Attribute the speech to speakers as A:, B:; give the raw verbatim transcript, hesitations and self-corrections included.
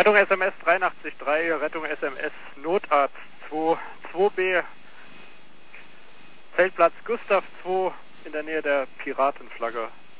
A: Rettung S M S dreiundachtzig drei, Rettung S M S Notarzt zwei zwei B, Feldplatz Gustav zwei in der Nähe der Piratenflagge.